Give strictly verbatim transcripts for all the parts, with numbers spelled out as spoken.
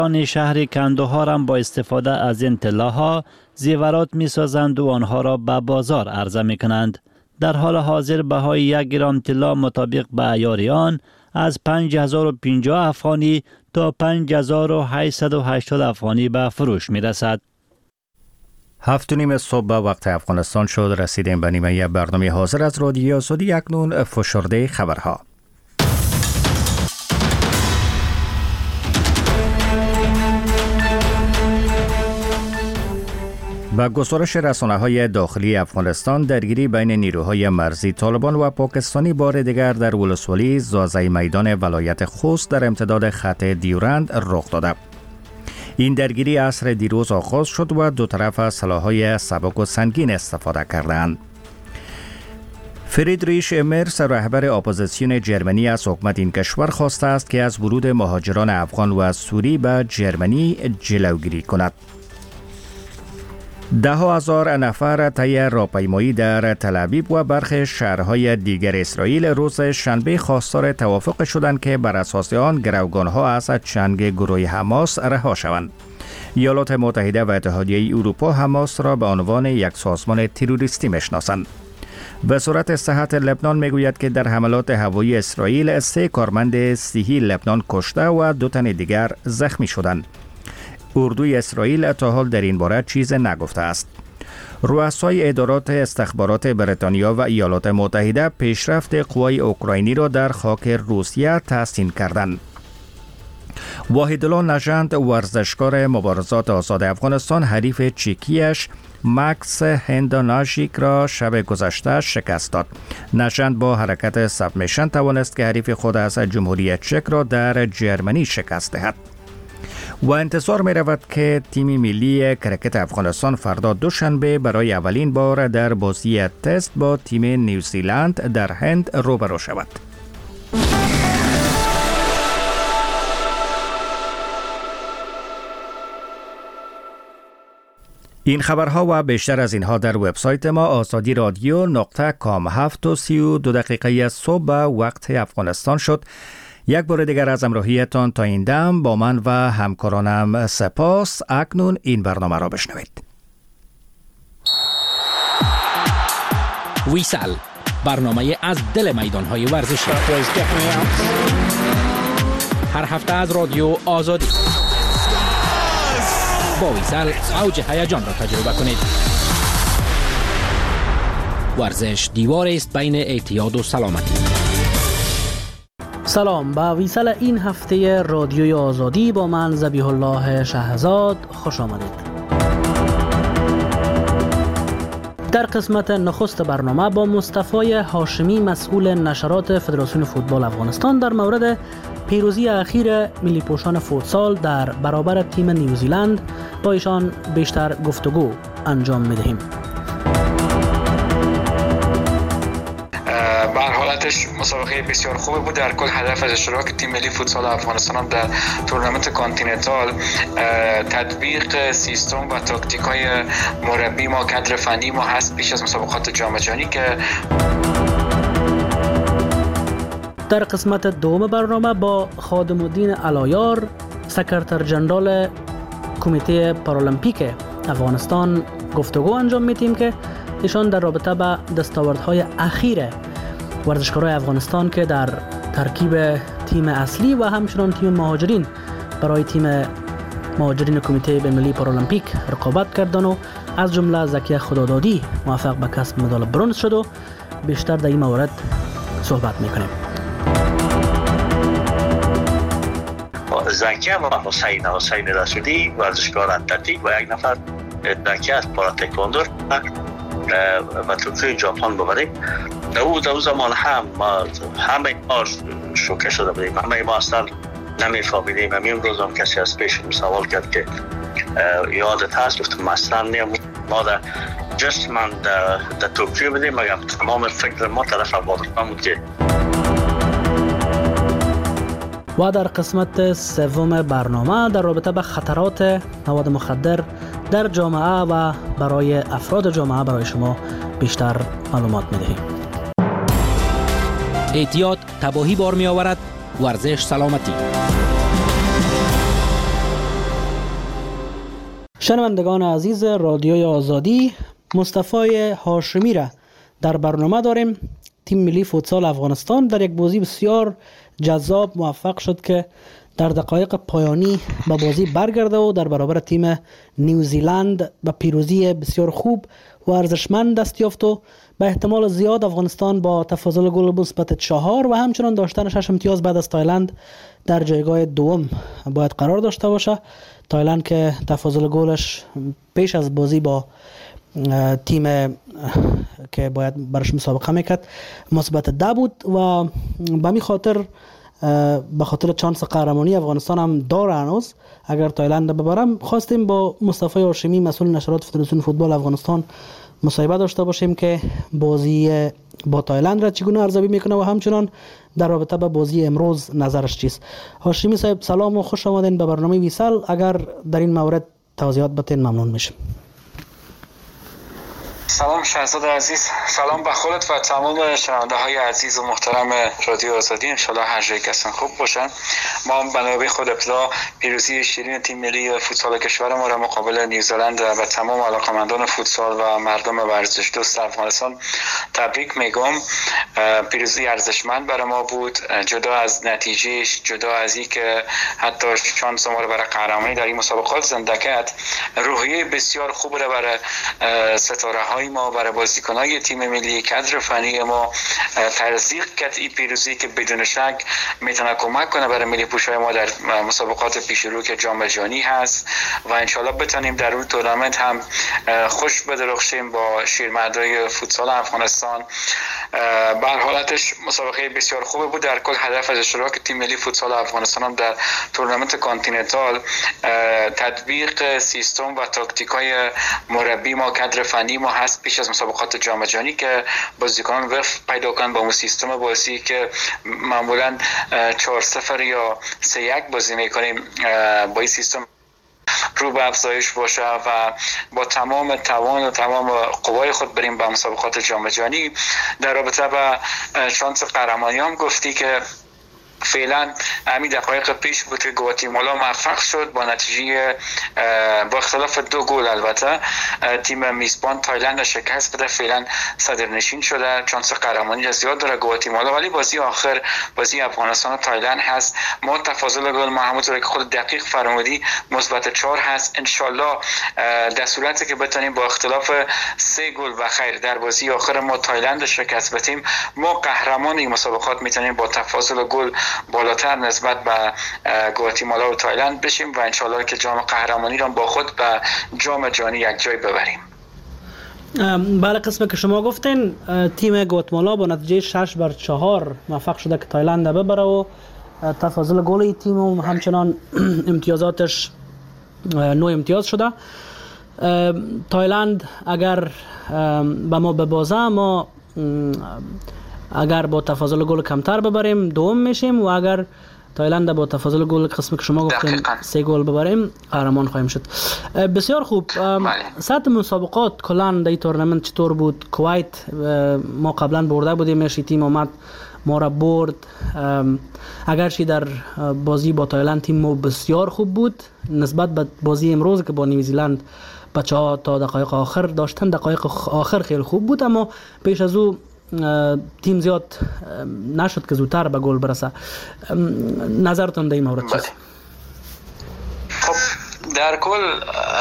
آن شهر کندوها هم با استفاده از این طلاها زیورات می سازند و آنها را به بازار عرضه می کنند. در حال حاضر بهای یک گرم طلا مطابق به عیار آن از پنج هزار و پنجاه افغانی تا پنج هزار و هشتصد و هشتاد افغانی به فروش می رسد. هفت و نیم صبح به وقت افغانستان شد. رسیدیم به نیمه برنامه حاضر از رادیو آزادی. اکنون فشرده خبرها. با گزارش رسانه‌های داخلی افغانستان، درگیری بین نیروهای مرزی طالبان و پاکستانی بار دیگر در ولسوالی زازای میدان ولایت خوست در امتداد خط دیورند رخ داده. این درگیری عصر دیروز آغاز شد و دو طرف از سلاح‌های سبک و سنگین استفاده کردند. فریدریش مرس، رهبر اپوزیسیون جرمنی از حکومت این کشور خواسته است که از ورود مهاجران افغان و سوری به جرمنی جلوگیری کند. ده هزار نفر طی راهپیمایی در تل‌آویو و برخی شهرهای دیگر اسرائیل روز شنبه خواستار توافق شدند که بر اساس آن گروگانها از چنگ گروه حماس رها شوند. ایالات متحده و اتحادیه اروپا حماس را به عنوان یک سازمان تروریستی میشناسند. وزارت صحت لبنان میگوید که در حملات هوایی اسرائیل سه کارمند صحی لبنان کشته و دو تن دیگر زخمی شدند. اردوی اسرائیل تا حال در این باره چیز نگفته است. رؤسای ادارات استخبارات بریتانیا و ایالات متحده پیشرفت قوای اوکراینی را در خاک روسیه تحسین کردند. واحدالله نژند، ورزشکار مبارزات آزاد افغانستان، حریف چکیش مکس هنداناشیک را شب گذشته شکست داد. نژند با حرکت سبمیشن توانست که حریف خود از جمهوری چک را در جرمنی شکست دهد. و انتظار می رود که تیم ملی کرکت افغانستان فردا دوشنبه برای اولین بار در بازی تست با تیم نیوزیلند در هند روبرو شود. این خبرها و بیشتر از اینها در وبسایت ما آزادی رادیو نقطه کام. هفت و سی و دو دقیقه از صبح به وقت افغانستان شد. یک بار دیگر از همراهیتان تا این دم با من و همکارانم سپاس. اکنون این برنامه را بشنوید. ویسل، برنامه از دل میدان‌های ورزشی، هر هفته از رادیو آزادی. با ویسل اوج هیجان را تجربه کنید. ورزش دیوار است بین اعتیاد و سلامتی. سلام، به ویسل این هفته رادیوی آزادی با من ذبیح الله شهزاد خوش آمدید. در قسمت نخست برنامه با مصطفی هاشمی، مسئول نشرات فدراسیون فوتبال افغانستان، در مورد پیروزی اخیر ملی پوشان فوتسال در برابر تیم نیوزیلند با ایشان بیشتر گفتگو انجام می‌دهیم. حالتش مسابقه بسیار خوبی بود. در کل هدف از اشتراک تیم ملی فوتسال افغانستان هم در تورنمنت کانتیننتال تطبیق سیستم و تاکتیک‌های مربی ما، کادر فنی ما هست پیش از مسابقات جام جهانی. که در قسمت دوم برنامه با خادم الدین علایار، سکرتر جنرال کمیته پارالمپیک افغانستان گفتگو انجام میدیم که ایشان در رابطه با دستاوردهای اخیر ورزشکارای افغانستان که در ترکیب تیم اصلی و همچنان تیم مهاجرین برای تیم مهاجرین کمیته بین‌المللی پارالمپیک رقابت کردن و از جمله زکی خدادادی موفق به کسب مدال برنز شد و بیشتر در این مورد صحبت میکنیم. زکی و حسین حسین رسولی ورزشکار اتلتیک و یک نفر زکی از پاراتکواندو و توکیو ژاپن ببریم. در او در زمان هم ما همه ما شوکه شده بودیم، همه ما اصلا نمیفهمیدیم. همین روز هم کسی از پیش سوال کرد که یادت هست؟ گفتم اصلا نیم. ما در جست من در توکیو بودیم، مگم تمام فکر ما طرف افغانستان بود. که و در قسمت سوم برنامه در رابطه با خطرات مواد مخدر در جامعه و برای افراد جامعه برای شما بیشتر معلومات می‌دهیم. اعتیاد تباهی بار می آورد، ورزش سلامتی. شنوندگان عزیز رادیوی آزادی، مصطفی هاشمی را در برنامه داریم. تیم ملی فوتسال افغانستان در یک بازی بسیار جذاب موفق شد که در دقایق پایانی به بازی برگرده و در برابر تیم نیوزیلند به پیروزی بسیار خوب و ارزشمند دست یافت و به احتمال زیاد افغانستان با تفاضل گل مثبت چهار و همچنان داشتن شش امتیاز بعد از تایلند در جایگاه دوم باید قرار داشته باشه. تایلند که تفاضل گلش پیش از بازی با تیم که باید برش مسابقه میکرد مثبت ده بود و به می خاطر به خاطر چانس قهرمانی افغانستان هم داره هنوز. اگر تایلند ببرم خواستیم با مصطفی هاشمی مسئول نشرات فدراسیون فوتبال افغانستان مصاحبه داشته باشیم که بازی با تایلند را چگونه ارزیابی میکنه و همچنان در رابطه با بازی امروز نظرش چیست. هاشمی صاحب سلام و خوش آمدین به برنامه ویسال. اگر در این مورد توضیحات بتین ممنون میشم. سلام شهزاد عزیز، سلام به خودت و تمام شنونده های عزیز و محترم رادیو آزادی. انشالله هر جایی که هستن خوب باشن. ما به نوبه خود ابتدا پیروزی شیرین تیم ملی فوتسال کشور ما را مقابل نیوزیلند و تمام علاقمندان فوتسال و مردم ورزش دوست افغانستان تبریک میگم. پیروزی ارزشمند برای ما بود، جدا از نتیجهش، جدا از اینکه حتی شانس ما را برای قهرمانی در این مسابقات زنده کرد، روحیه بسیار خوب را برای ستاره های ما، برای بازیکن‌های تیم ملی، کادر فنی ما تزریق کرد. این پیروزی که بدون شک میتونه کمک کنه برای ملی پوشای ما در مسابقات پیش رو که جام جهانی هست و انشالله بتونیم در اون تورنمنت هم خوش بدرخشیم با شیرمردای فوتسال افغانستان. به هر حالتش مسابقه بسیار خوبه بود. در کل هدف از اشتراک تیم ملی فوتسال افغانستان هم در تورنمنت کانتیننتال تطبیق سیستم و تاکتیک‌های مربی ما، کادر فنی ما هست پیش از مسابقات جام جهانی که بازیکنان وقت پیدا کنن با اون سیستم بازی که معمولا چهار صفر یا سه یک بازی میکنیم. با این سیستم رو به افزایش باشه و با تمام توان و تمام قوای خود بریم به مسابقات جام جهانی. در رابطه با شانس قهرمانی هم گفتی که فعلا همین دقایق پیش بود که گواتیمالا موفق شد با نتیجه با اختلاف دو گل البته تیم میزبان تایلند شکست بده. فعلا صدرنشین شده، شانس قهرمانی زیاد داره گواتیمالا، ولی بازی آخر بازی افغانستان و تایلند هست. ما تفاضل گل محمود که خود دقیق فرمودی مثبت چهار هست. انشالله در صورتی که بتونیم با اختلاف سه گل و خیر در بازی آخر ما تایلند شکست بدیم، ما قهرمان این مسابقات میتونیم با تفاضل گل بالاتر نسبت به گواتیمالا و تایلند بشیم و انشالله که جام قهرمانی را با خود به جام جهانی یک جای ببریم. بله، قسمه که شما گفتین تیم گواتیمالا با نتیجه شش بر چهار موفق شده که تایلند ببره و تفاضل گل تیم و همچنان امتیازاتش نو امتیاز شده. تایلند اگر به ما ببازه، ما اگر با تفاضل گل کمتر ببریم دوم میشیم و اگر تایلند با تفاضل گل قسمی که شما گفتین سه گل ببریم قهرمان خواهیم شد. بسیار خوب. سطح مسابقات کلا در این تورنمنت چطور بود؟ کویت ما قبلا برده بودیم، تیم اومد ما را برد. اگرچه در بازی با تایلند تیم ما بسیار خوب بود نسبت به بازی امروز که با نیوزیلند بچه ها تا دقایق آخر داشتن، دقایق آخر خیلی خوب بود اما پیش از او تیم زیاد نشد که زودتر به گل برسه. نظرتون در این مورد چیست؟ خب در کل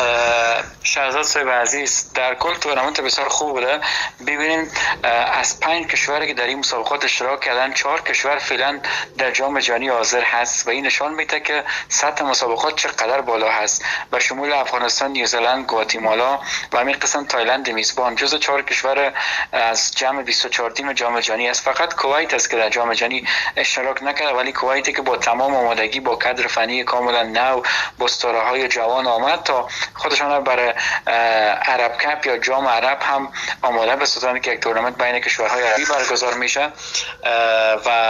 شهزاد صاحب عزیز، در کل تورنمنت بسیار خوب بوده. ببینید از پنج کشوری که در این مسابقات اشتراک کردن، چهار کشور فعلا در جام جهانی حاضر هست و این نشان میده که سطح مسابقات چقدر بالا هست. به شمول افغانستان، نیوزیلند، گواتیمالا و همین قسم تایلند میزبان جزو چهار کشور از جمع بیست و چهار تیم جام جهانی است. فقط کویت است که در جام جهانی اشتراک نکرده، ولی کویتی که با تمام آمادگی، با کادر فنی کاملا نو، با ستاره‌های جوان آمد تا خودشان برای عرب کپ یا جام عرب هم آماده بسازند که یک تورنمنت بین کشورهای عربی برگزار میشه و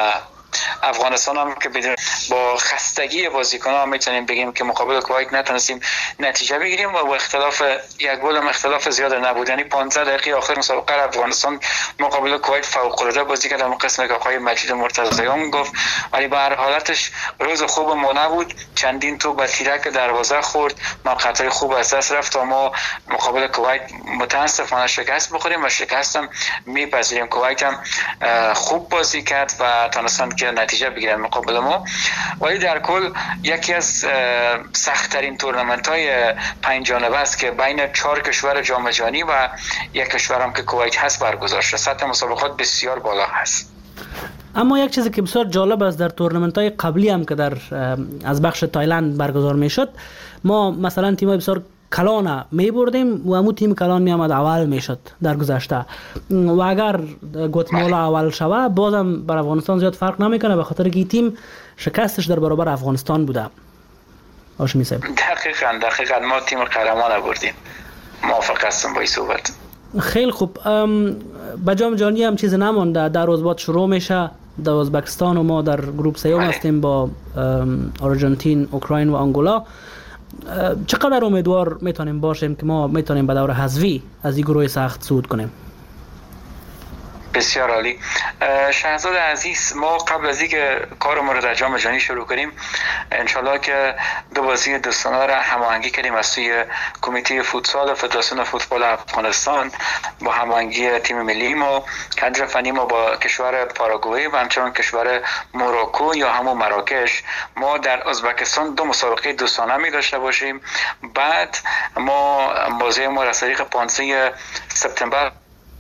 افغانستان هم که بدون با خستگی بازیکن‌ها میتونیم بگیم که مقابل کویت نتونستیم نتیجه بگیریم و با اختلاف یک گل هم اختلاف زیاد نبودنی پانزده دقیقه آخر مسابقه افغانستان مقابل کویت فوق‌العاده بازی کرد. اون قسمی که آقای مجید مرتضیان گفت، ولی به هر حالتش روز خوب ما نبود. چندین تو به تیرک دروازه خورد، موقعیت‌های خوب از دست رفت و ما مقابل کویت متاسفانه شکست بخوریم و شکست هم میپذیریم. کویت هم خوب بازی کرد و تونستن که نتیجه بگیرن مقابل ما، ولی در کل یکی از سخت‌ترین تورنمنت‌های پنج جانبه است که بین چهار کشور جام جهانی و یک کشور هم که کویت هست برگزار شده. سطح مسابقات بسیار بالا هست. اما یک چیزی که بسیار جالب است در تورنمنت‌های قبلی هم که در از بخش تایلند برگزار میشد، ما مثلا تیم‌های بسیار کلان می بردیم و همون تیم کلان می آمد اول می شد در گذشته و اگر گواتمالا اول شوه بازم بر افغانستان زیاد فرق نمیکنه به خاطر که این تیم شکستش در برابر افغانستان بوده. هاشمی صاحب دقیقاً دقیقاً ما تیم قهرمان بردیم. موافق هستم با این صحبت. خیلی خوب. به جام جهانی هم چیز نمانده، در روز بعد شروع میشه. در ازبکستان و ما در گروه سیوم هستیم با آرژانتین، اوکراین و آنگولا. چقدر امیدوار میتونیم باشیم که ما میتونیم به دور حذفی از این گروه سخت صعود کنیم؟ بسیار عالی. شهزاد عزیز، ما قبل از اینکه کارمون رو در جام جهانی شروع کنیم انشالله که دو بازی دوستانه را هماهنگی کردیم از سوی کمیته فوتسال فدراسیون فوتبال افغانستان با هماهنگی تیم ملی ما، کادر فنی ما با کشور پاراگوئه و همچنین کشور موراکو یا همون مراکش. ما در ازبکستان دو مسابقه دوستانه می داشته باشیم. بعد ما بازی ما از طریق پانزده سپتامبر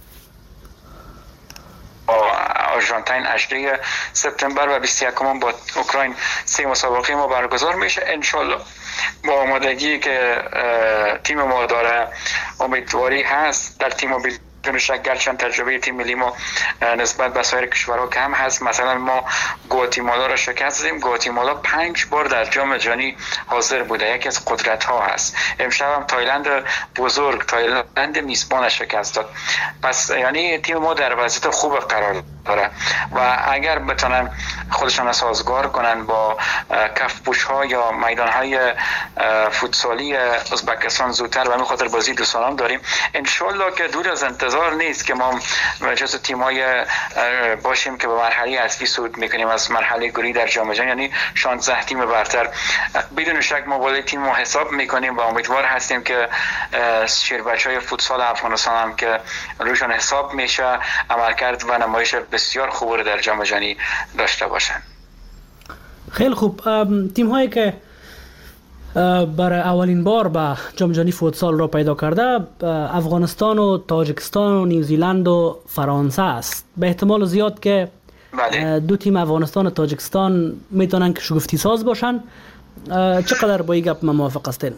آرژانتین هجدهم سپتامبر و بیست و یکم با اوکراین سه مسابقه ما برگزار میشه. انشالله با آمادگی که تیم ما داره امیدواری هست در تیم ما بدون شک، گرچند تجربه تیم ملی ما نسبت به سایر کشورها کم هست. مثلا ما گواتیمالا را شکست دادیم. گواتیمالا پنج بار در جام جهانی حاضر بوده، یکی از قدرت ها هست. امشب هم تایلند بزرگ، تایلند میزبان شکست داد. پس یعنی تیم ما در وضعیت خوب قرار داره و اگر بتونن خودشان سازگار کنن با کف پوش ها یا میدان های فوتسالی ازبکستان زودتر و همین خاطر بازی دوستانه داریم، انشالله که دور از انتظار نیست که ما جزو تیم‌های باشیم که به مرحله اصلی صعود میکنیم از مرحله گروهی در جام جهانی، یعنی شانزده تیم برتر. بدون شک ما بالای تیم رو حساب میکنیم و امیدوار هستیم که شیربچه‌های فوتسال افغانستان هم که روشان حساب میشه عملکرد و نمایش بسیار خوب رو در جام جهانی داشته باشن. خیلی خوب. تیم هایی که برای اولین بار به جام جهانی فوتسال را پیدا کرده افغانستان و تاجیکستان و نیوزیلند و فرانسه است. به احتمال زیاد که بله. دو تیم افغانستان و تاجیکستان میتونن که شگفتی ساز باشن. چقدر با این گپ موافق هستین؟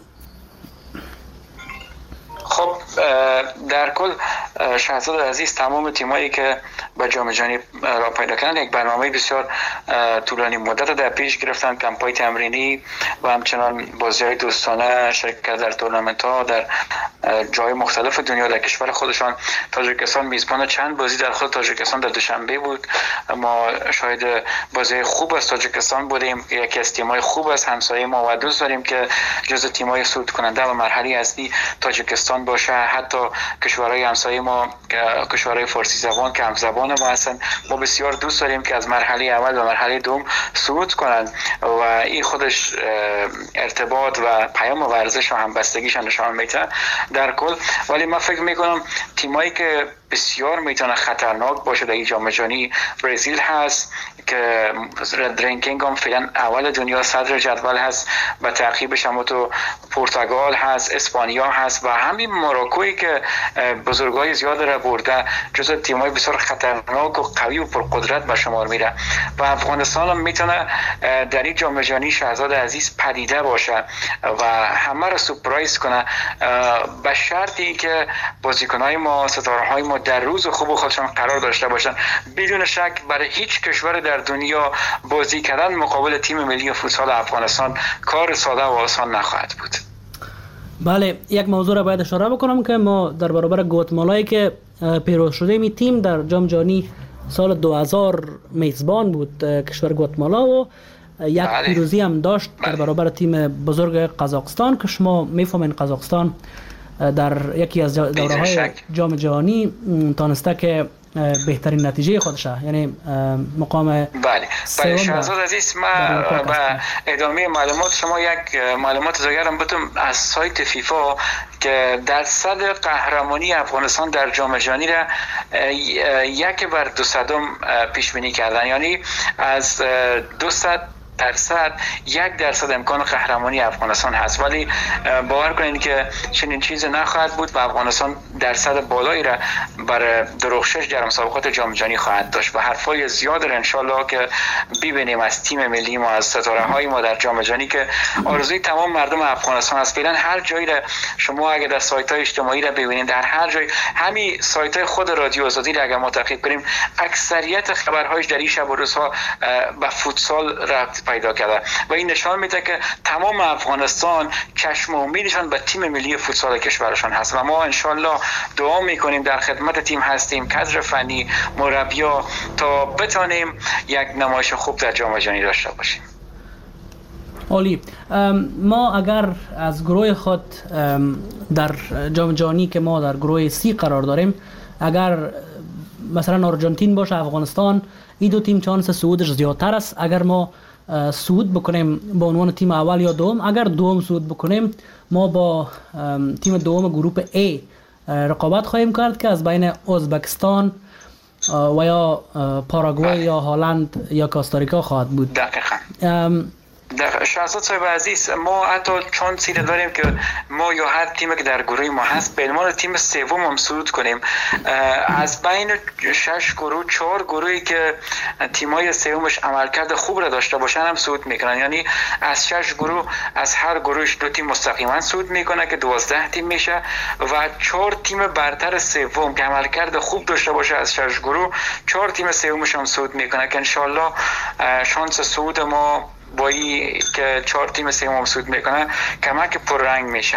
خب در کل شهزاد عزیز، تمام تیمایی که به جام جهانی را پیدا کردن یک برنامه بسیار طولانی مدت در پیش گرفتن، کمپ‌های تمرینی و همچنان بازی‌های دوستانه، شرکت در تورنمنت‌ها در جای مختلف دنیا در کشور خودشان. تاجیکستان میزبان چند بازی در خود تاجیکستان در دوشنبه بود. ما شاهد بازی خوب از تاجیکستان بودیم. یکی از تیم‌های خوب از همسایه ما و دوست داریم که جزو تیم‌های صعود کننده و مرحله اصلی تاجیکستان باشه. حتی کشورهای همسایه ما، کشورهای فارسی زبان که همزبان ما هستن، ما بسیار دوست داریم که از مرحله اول و مرحله دوم صعود کنند و این خودش ارتباط و پیام ورزش و همبستگیش نشان میده در کل. ولی من فکر میکنم تیمایی که بسیار میتونه خطرناک باشه در این جام جهانی، برزیل هست که رنکینگ هم فعلا اول دنیا، صدر جدول هست، و تعقیبش هم تو پرتغال هست، اسپانیا هست و همین مراکویی که بزرگای زیاد را برده، جزو تیمای بسیار خطرناک و قوی و پرقدرت به شمار میره. و افغانستان هم میتونه در این جام جهانی شهزاد عزیز پدیده باشه و همه را سورپرایز کنه، به شرطی که بازیکنای ما، ستاره‌های ما در روز خوب خودشان قرار داشته باشن. بدون شک برای هیچ کشور در دنیا بازی کردن مقابل تیم ملی فوتسال افغانستان کار ساده و آسان نخواهد بود. بله، یک موضوع را باید اشاره بکنم که ما در برابر گواتمالایی که پیروز شده می تیم در جام جهانی سال دو هزار میزبان بود کشور گواتمالا و یک پیروزی هم داشت در برابر تیم بزرگ قزاقستان که شما میفهمین قزاقستان در یکی از دوره‌های جام جهانی تانسته که بهترین نتیجه خودشه، یعنی مقام بله بله شهرزاد عزیز، ما و ادامه معلومات شما یک معلومات دیگرم بدم از سایت فیفا که درصد قهرمانی افغانستان در جام جهانی را یک بر دوصدم پیش بینی کردن، یعنی از دوصد درصد یک درصد امکان قهرمانی افغانستان هست، ولی باور کنید که چنین چیزی نخواهد بود و افغانستان درصد بالایی را بر درخشش در مسابقات جام جهانی خواهد داشت و حرفای زیاد را ان شاء الله که ببینیم از تیم ملی ما، از ستاره های ما در جام جهانی که آرزوی تمام مردم افغانستان است. فعلا هر جایی را شما اگر در سایت های اجتماعی را ببینید، در هر جای همین سایت های خود رادیو آزادی را اگر ما تعقیب کنیم، اکثریت خبرهایش در این شب و روزها به فوتسال ربط پیدا کرده و این نشان میده که تمام افغانستان چشم امیدشان به تیم ملی فوتسال کشورشان هست و ما انشالله دعا میکنیم، در خدمت تیم هستیم، کادر فنی، مربیا، تا بتانیم یک نمایش خوب در جام جهانی داشته باشیم. عالی. ما اگر از گروه خود در جام جهانی که ما در گروه سی قرار داریم، اگر مثلا آرژانتین باشه، افغانستان، این دو تیم چانس صعودش زیادتر است. اگر ما صعود بکنیم با عنوان تیم اول یا دوم، اگر دوم صعود بکنیم ما با تیم دوم گروه A رقابت خواهیم کرد که از بین ازبکستان و یا پاراگوئه یا هلند یا کاستاریکا خواهد بود. دقیقاً. در شهرزاد صاحب عزیز، ما حتی چون سیده داریم که ما یا هر تیمی که در گروه ما هست به عنوان تیم سوم هم صعود کنیم. از بین شش گروه چهار گروهی که تیمای سومش عملکرد خوب را داشته باشن هم صعود میکنن، یعنی از شش گروه از هر گروهش دو تیم مستقیما صعود میکنه که دوازده تیم میشه و چهار تیم برتر سوم که عملکرد خوب داشته باشه از شش گروه چهار تیم سومش هم صعود میکنه که انشالله شانس صعود ما با این که چهار تیم سوم صعود میکنه کمک پررنگ میشه.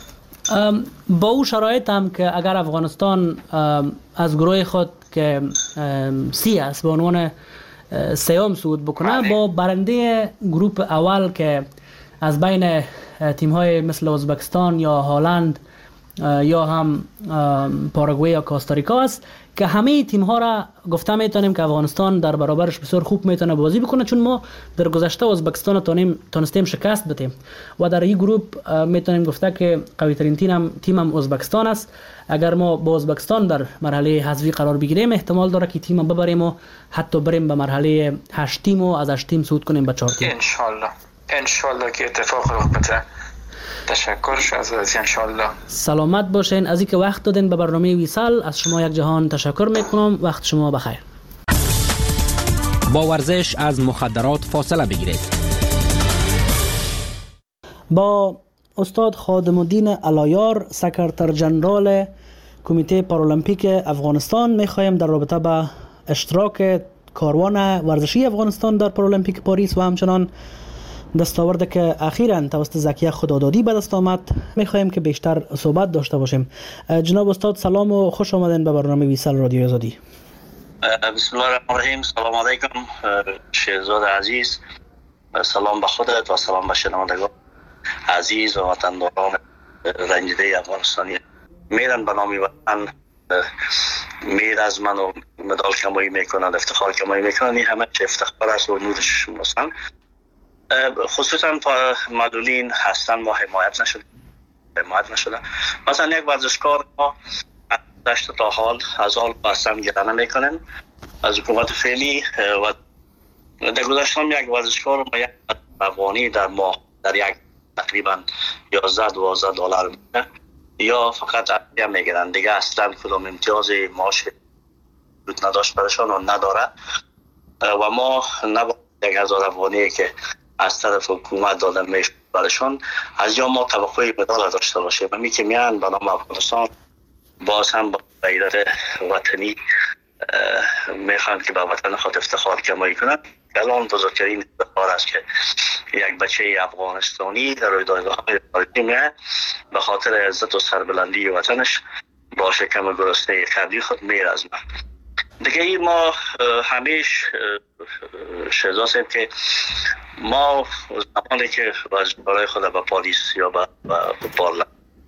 با او شرایط هم که اگر افغانستان از گروه خود که سی است به عنوان سوم صعود بکنه، با برنده گروه اول که از بین تیم های مثل ازبکستان یا هلند یا هم پاراگوئه یا کاستاریکا است که همه تیم ها را گفته میتونیم که افغانستان در برابرش بسیار خوب میتونه بازی بکنه، چون ما در گذشته ازبکستان تونیم تونستیم شکست بدیم و در این گروه میتونیم گفته که قوی ترین تیم تیم هم ازبکستان است. اگر ما با ازبکستان در مرحله حذفی قرار بگیریم احتمال داره که تیم ببریم و حتی بریم به مرحله هشت تیم و از هشت تیم صعود کنیم به چهار تیم. ان شاء الله ان شاء الله که اتفاق رخ بده. تشکر شهرزاد عزیز، ان شاء الله. سلامت باشین. از اینکه وقت دادین به برنامه ویسال از شما یک جهان تشکر میکنم. وقت شما بخیر. با ورزش از مخدرات فاصله بگیرید. با استاد خادم الدین علایار، سکرتر جنرال کمیته پارالمپیک افغانستان، میخوایم در رابطه با اشتراک کاروان ورزشی افغانستان در پارالمپیک پاریس و همچنان دستاورده که اخیراً توسط زکیه خدادادی به دست آمد میخوایم که بیشتر صحبت داشته باشیم. جناب استاد سلام و خوش آمدین به برنامه ویسال رادیو آزادی. بسم الله الرحمن الرحیم. سلام علیکم شهرزاد عزیز، سلام به خودت و سلام به شنوندگان عزیز و وطنداران رنجیده افغانستانی. میرن به نام وطن، میر از من و مدال کمایی میکنند، افتخار کمایی میکنند، این همه چه افتخار است و نورش شماستن. خصوصا معلولین هستن ما حمایت نشده حمایت نشده مثلا یک ورزشکار ما داشت تا حال از حال بستن گرانه میکنن از حکومت فعلی و در گذشته هم یک ورزشکار ما یک افغانی در ماه در یک تقریبا یازده دوازده دلار میده یا فقط عدیه میگیرن دیگه، اصلا کدام امتیاز معاش نداشت برشان و نداره و ما نباید یک هزار افغانی که از طرف حکومت دادن میشه برشان از یا ما توقعی مدال داشته باشه و می که میان به نام افغانستان باز هم با غیرت وطنی میخوان که به وطن خود افتخار کمایی کنن. الان بزرگترین افتخار است که یک بچه افغانستانی در رویدادهای خارجی میاد به خاطر عزت و سربلندی وطنش با شکم گرسنه کردی خود میرزمه. دیگه ای ما همیش شزاسیم که ما زمانی که برای خود به پاریس یا به پارلمان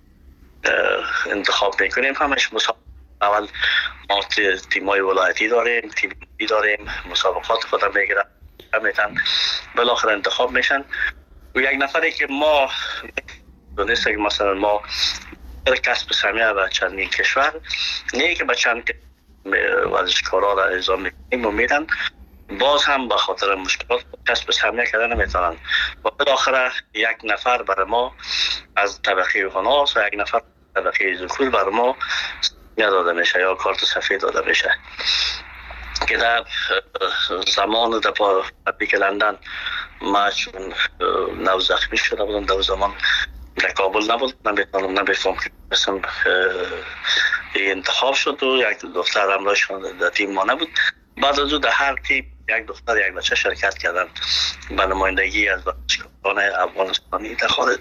انتخاب میکنیم همش مسابقه اول ما تیمای ولایتی داریم، تیمی داریم، مسابقات خود میگیرن میتن بالاخره انتخاب میشن و یک نفری که ما دونسته که مثلا ما کسب سهمیه و چندین کشور نه که به چند ورزشکارا را اعزام میکنیم و میدن باز هم به خاطر مشکلات کسب سهمیه کردن نمیتونن و بالاخره یک نفر برای ما از طبقه هناس و یک نفر طبقه ذکور برای ما داده میشه یا کارت سفید داده میشه که در زمان در پارالمپیک لندن ما چون نو زخمی شده بودم در زمان در کابل نبود نمیتونم نمیفهم که مثلا انتخاب شد و یک دختر همراهشون در تیم ما نبود بعد از او در هر تیم یک دختر یک بچه شرکت کردن به نمایندگی از ورزشکاران افغانستانی در خارج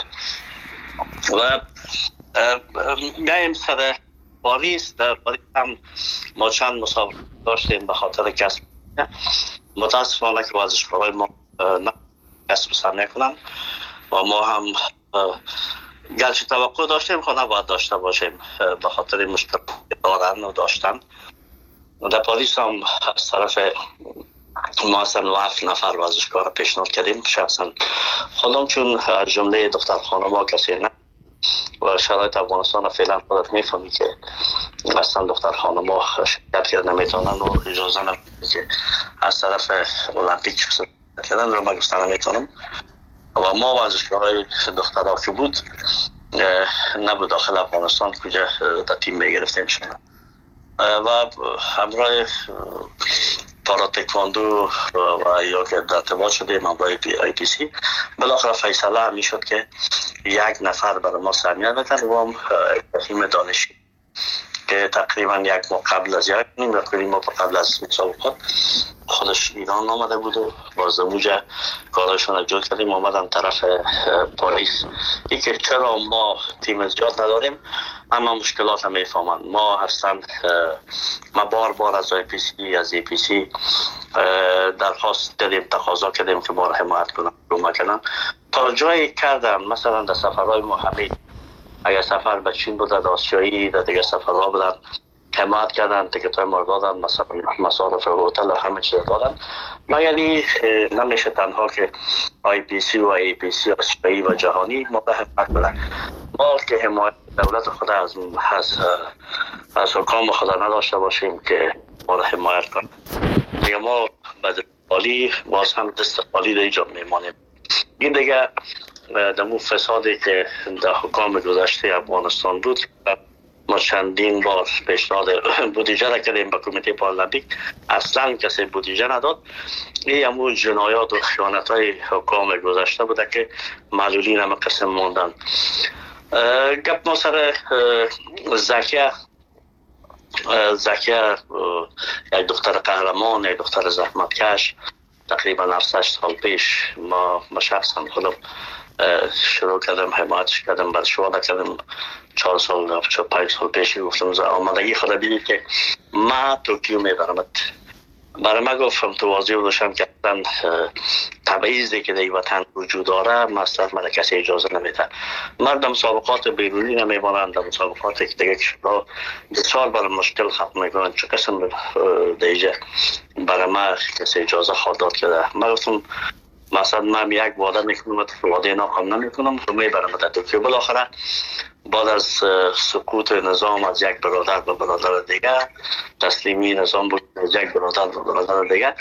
و میایم سر پاریس. در پاریس هم ما چند مسابقه داشتیم به خاطر کسب متاسفانه که ورزشکارای ما نه کسب سهمیه کنن و ما هم گرچه توقع داشتیم خود نباید داشته باشیم به خاطر مشکل دارن و داشتن. در پاریس هم از طرف ما اصلا هفت نفر ورزشکار پیشنهاد کردیم شخصا خودم چون از جمله دختر خانم کسی نه و شرایط افغانستان فعلا خودت میفهمی که اصلا دختر خانم ها شرکت کرد نمیتونن و اجازه نمیده که از طرف المپیک شرکت کردن رو من گفتن نمیتونم و ما ورزشکارای دخترها که بود نبود داخل افغانستان کجا در تیم میگرفتیم شدن و همراه پارا تکواندو و یا که در ارتباط شدیم همراه آی پی سی بالاخره فیصله همی شد که یک نفر برای ما سهمیه بدن و هم تیم دانشی که تقریبا یک ماه قبل از یک نیم رکنیم ما قبل از مسابقات خودش ایران آمده بود و باز موجه کارشون رو جل کردیم آمدن طرف پاریس. ای که چرا ما تیم زیاد نداریم اما مشکلات هم میفهمن ما هستن ما بار بار از آی پی سی از ای پی سی درخواست دادیم تقاضا کردیم که ما رو حمایت کنن رو کنن تا جایی کردن مثلا در سفرهای محمد اگر سفر به چین بود در آسیایی در دیگه سفرها بودن حمایت کردن تیکت های ما دادن مثلا مصارف هتل و همه چیز دادن ما یعنی نمیشه تنها که آی پی سی و ای پی سی آسیایی و جهانی ما به حمایت بدن ما که حمایت دولت خود از از از حکام خود نداشته باشیم که ما رو حمایت کنن دیگه ما بعد خالی باز هم دست خالی در اینجا میمانیم. این دیگه دمو فسادی که در حکام گذشته افغانستان بود ما چندین بار پیشنهاد بودجه را کردیم به کمیته پارالمپیک اصلا کسی بودجه نداد. این همون جنایات و خیانت های حکام گذشته بوده که معلولین هم قسم موندن. گپ ما سر زکیه زکیه یک دختر قهرمان یک دختر زحمتکش تقریبا هفت سال پیش ما ما شخصا خودم شروع کردم حمایتش کردم بعد شواده کردم چهار سال چهار پنج سال پیش گفتم آمدگی خدا بینید که ما توکیو میبرمت برای ما گفتم تو واضح بودشم که تبعیضی که در وطن وجود داره مثلا من کسی اجازه نمیده مردم مسابقات بیرونی نمیبانند در مسابقات که دیگه کشورها بسیار برای مشکل ختم میکنن چه قسم دیگه برای ما کسی اجازه خواد داد کرده من گفتم مثلا من یک وعده میکنم وعده ناکام نمیکنم تو میبرم در توکیو. بالاخره بعد از سقوط نظام از یک برادر به برادر دیگه تسلیمی نظام بود از یک برادر به برادر دیگه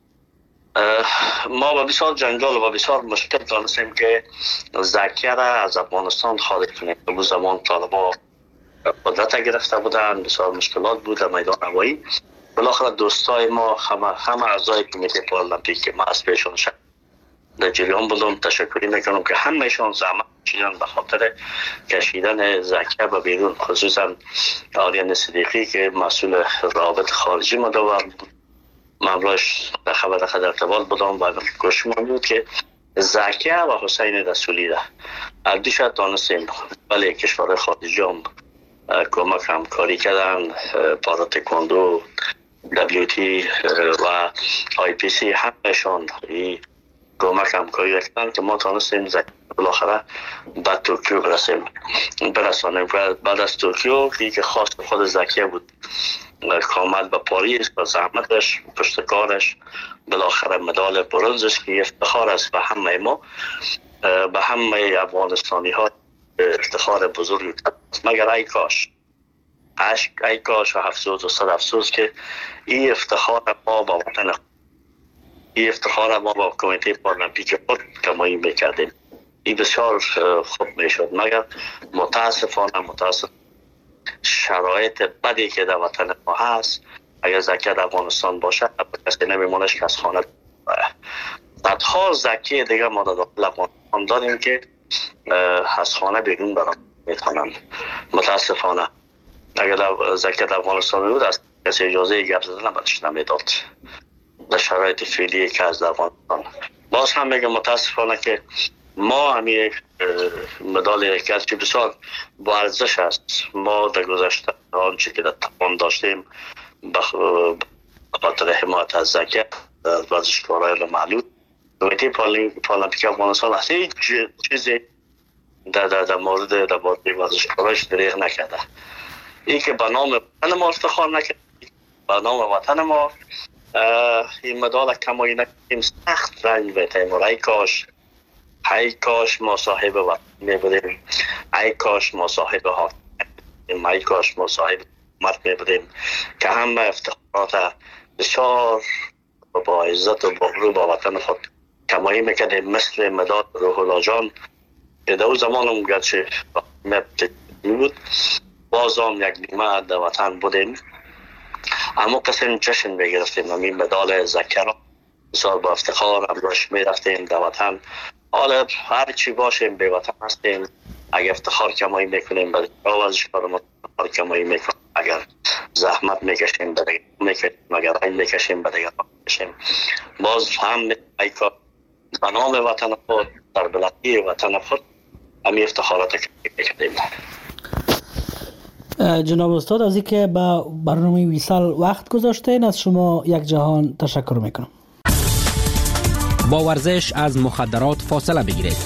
ما با بسیار جنجال و بسیار مشکل دانستیم که زکیه را از افغانستان خارج کنیم. به زمان طالبا قدرت گرفته بودن بسیار مشکلات بود در میدان هوایی. بالاخره دوستای ما همه همه اعضای کمیته پارالمپیک که ما از پیشون شد در جریان بودم تشکری میکنم که همهشان زحمت کشیدن به خاطر کشیدن زکیه به بیرون خصوصا آریان صدیقی که مسئول روابط خارجی ما دوام مملاش در خبر خد ارتباط بودم و گوش من بود که زکیه و حسین رسولی ده اردیش دانستیم ولی کشور خارجی هم کمک همکاری کردن پارا تکواندو دبلیو تی و آی پی سی همشان کمک همکاری کردن که ما تانستیم بالاخره به توکیو برسیم برسانیم. بعد از توکیو که خاص خود زکیه بود که آمد به پاریس با زحمتش پشتکارش بالاخره مدال برنزش که افتخار است به همه ما، به همه افغانستانی ها افتخار بزرگی است. مگر ای کاش عشق ای کاش و افسوس و صد افسوس که این افتخار ما با وطن این افتخار ما با کمیته پارالمپیک خود کمایی میکردیم. این بسیار خوب میشد، مگر متاسفانه متاسف شرایط بدی که در وطن ما هست. اگر زکیه در افغانستان باشه کسی نمیمونش که از خانه صدها زکیه دیگه ما در داخل افغانستان داریم که از خانه بیرون برام میتونن. متاسفانه اگر زکیه در افغانستان بود از کسی اجازه گپ زدن بدش نمیداد در شرایط فعلی که از افغانستان. باز هم میگم متاسفانه که ما همین مدال که از بسیار با ارزش است. ما در گذشته آنچه که در توان داشتیم به خاطر حمایت از زکیه ورزشکارای معلول کمیته پارالمپیک افغانستان هست هیچ چیزی در در مورد در مورد ورزشکارایش دریغ نکرده. این که به نام وطن ما افتخار نکرد، به نام وطن ما این مدال کمایی نکنیم سخت رنج بتیم. و ای کاش ای کاش ما صاحب وطن می بودیم، ای کاش ما صاحب حاکم، ای کاش ما صاحب حکومت می بودیم که همه افتخارات بسیار با عزت و با غرور با وطن خود کمایی میکردیم. مثل مدال روح الله جان که در اون زمان هم گرچه بود باز هم یک نیمه در وطن بودیم، اما قسم جشن میگرفتیم. همین مدال زکیه را بسیار با افتخار امروش میرفتیم در وطن. حالا هر چی باشیم به وطن هستیم. اگر افتخار کمایی میکنیم برای ورزشکار ما افتخار کمایی میکنیم، اگر زحمت میکشیم برای میکشیم، اگر رنج میکشیم برای میکشیم. باز هم ای کار به نام وطن خود در بلندی وطن خود همین افتخارات کردیم. جناب استاد از اینکه با برنامه ویسال وقت گذاشتین از شما یک جهان تشکر میکنم. با ورزش از مخدرات فاصله بگیرید.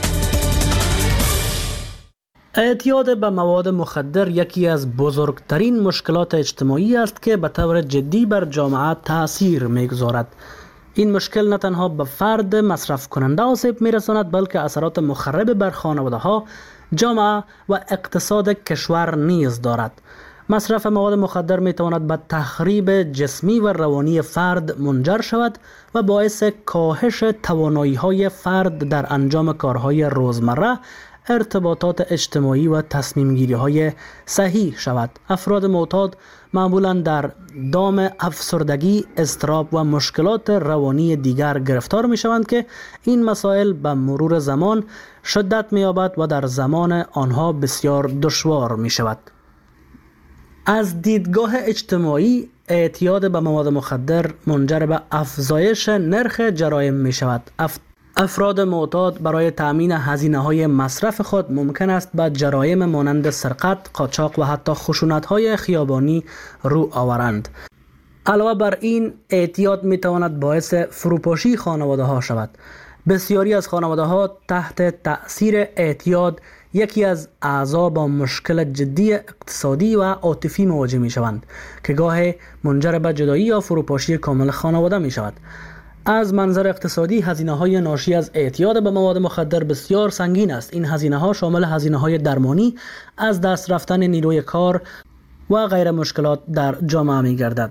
اعتیاد به مواد مخدر یکی از بزرگترین مشکلات اجتماعی است که به طور جدی بر جامعه تأثیر میگذارد. این مشکل نه تنها به فرد مصرف کننده آسیب میرساند بلکه اثرات مخرب بر خانواده ها، جامعه و اقتصاد کشور نیز دارد. مصرف مواد مخدر می تواند به تخریب جسمی و روانی فرد منجر شود و باعث کاهش توانایی های فرد در انجام کارهای روزمره، ارتباطات اجتماعی و تصمیم گیری های صحیح شود. افراد معتاد معمولا در دام افسردگی، اضطراب و مشکلات روانی دیگر گرفتار می شوند که این مسائل به مرور زمان شدت می یابد و در زمان آنها بسیار دشوار می شود. از دیدگاه اجتماعی اعتیاد به مواد مخدر منجر به افزایش نرخ جرایم می شود. اف... افراد معتاد برای تأمین هزینه های مصرف خود ممکن است به جرایم مانند سرقت، قاچاق و حتی خشونت های خیابانی رو آورند. علاوه بر این اعتیاد می تواند باعث فروپاشی خانواده ها شود. بسیاری از خانواده ها تحت تأثیر اعتیاد یکی از اعضا با مشکل جدی اقتصادی و عاطفی مواجه می شوند که گاهی منجر به جدایی یا فروپاشی کامل خانواده می شود. از منظر اقتصادی هزینه های ناشی از اعتیاد به مواد مخدر بسیار سنگین است. این هزینه ها شامل هزینه های درمانی، از دست رفتن نیروی کار و غیر مشکلات در جامعه می گردد.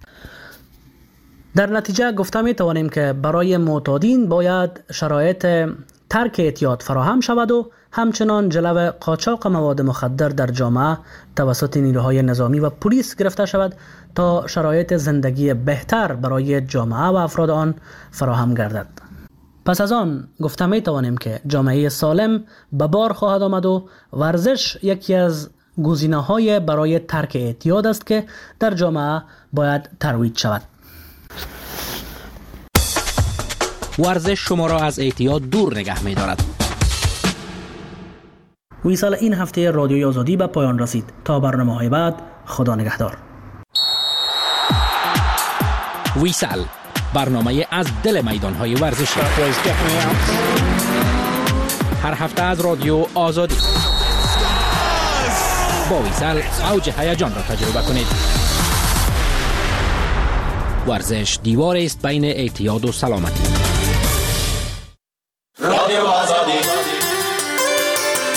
در نتیجه گفته می توانیم که برای معتادین باید شرایط ترک اعتیاد فراهم شود و همچنان جلو قاچاق مواد مخدر در جامعه توسط نیروهای نظامی و پلیس گرفته شود تا شرایط زندگی بهتر برای جامعه و افراد آن فراهم گردد. پس از آن گفته می توانیم که جامعه سالم به بار خواهد آمد و ورزش یکی از گزینه‌های برای ترک اعتیاد است که در جامعه باید ترویج شود. ورزش شما را از اعتیاد دور نگه می دارد. ویسال این هفته رادیوی آزادی به پایان رسید. تا برنامه‌های بعد، خدا نگهدار. ویسل، برنامه از دل میدانهای ورزشی، هر هفته از رادیو آزادی. با ویسل اوج هیجان را تجربه کنید. ورزش دیواری است بین اعتیاد و سلامتی.